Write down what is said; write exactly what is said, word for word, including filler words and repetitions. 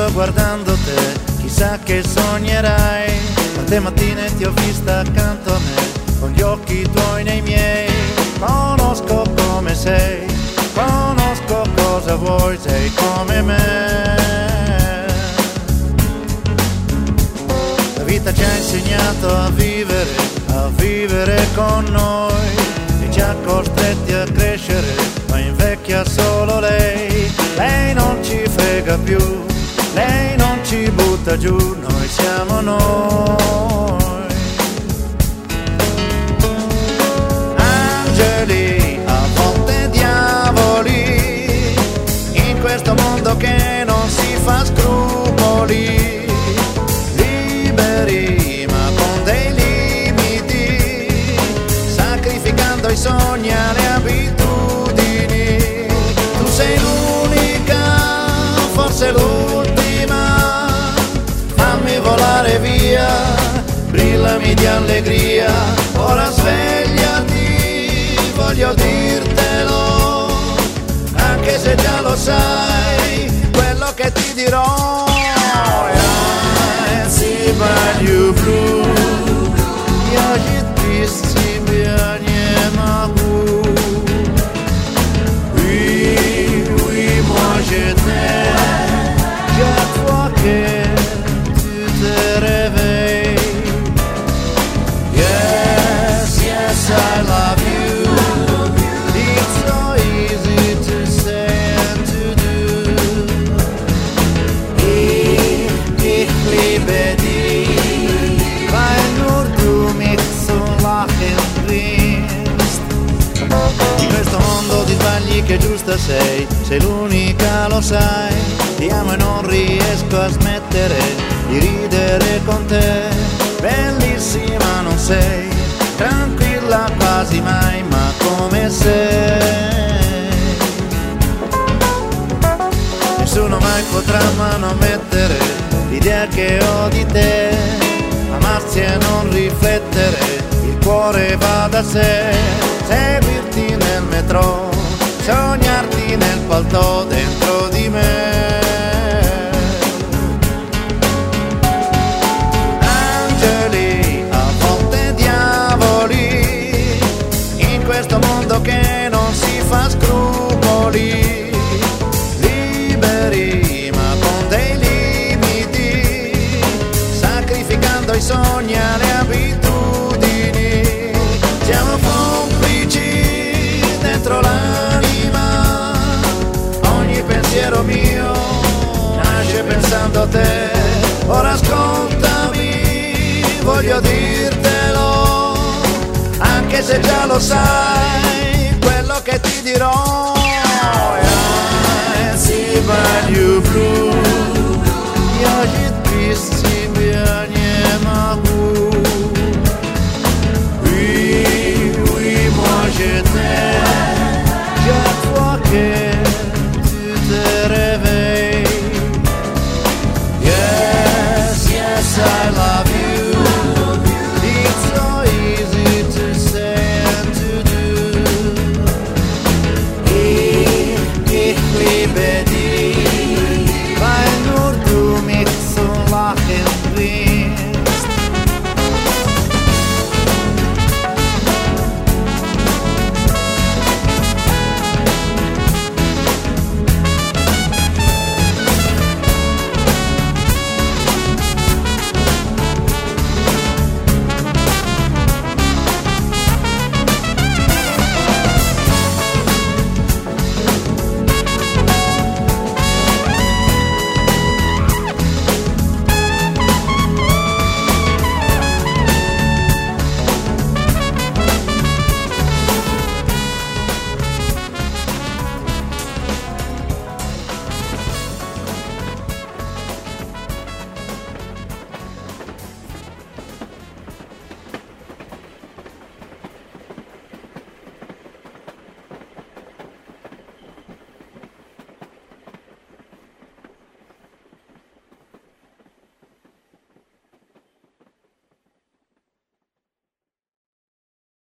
sto guardando te, chissà che sognerai. Quante mattine ti ho vista accanto a me, con gli occhi tuoi nei miei. Conosco come sei, conosco cosa vuoi, sei come me. La vita ci ha insegnato a vivere, a vivere con noi, e ci ha costretti a crescere, ma invecchia solo lei. Lei non ci frega più, lei non ci butta giù, noi siamo noi. Angeli, a volte diavoli, in questo mondo che non si fa scrupoli. Liberi ma con dei limiti, sacrificando i sogni alle abitudini. Tu sei l'unica, forse l'ultima, fammi volare via, brillami di allegria. Ora svegliati, voglio dirtelo, anche se già lo sai, quello che ti dirò. I see by you blue, ja жить тебя не могу. Oui, oui, moi je t'aime, chaque fois que tu te réveilles. Yes, yes, I love you. It's so easy to say and to do. Ich, ich liebe dich, weil nur du mich so lachen bringst. In questo mondo di sbagli che giusta sei, sei l'unica, lo sai. Ti amo e non riesco a smettere di ridere con te. Bellissima non sei, tranquilla quasi mai, ma come sei. Nessuno mai potrà manomettere l'idea che ho di te. Amarsi e non riflettere, il cuore va da sé. Seguirti nel metro, sognarti nel palto dentro di me. Angeli, a volte diavoli, in questo mondo che non si fa scrupoli. Liberi ma con dei limiti, sacrificando i sogni alle abitudini. Siamo complici dentro l'anima, ogni pensiero mio nasce pensando a te. Ora ascoltami, voglio dirtelo, anche se già lo sai, quello che ti dirò. I see by you blue, я жить без тебя не могу.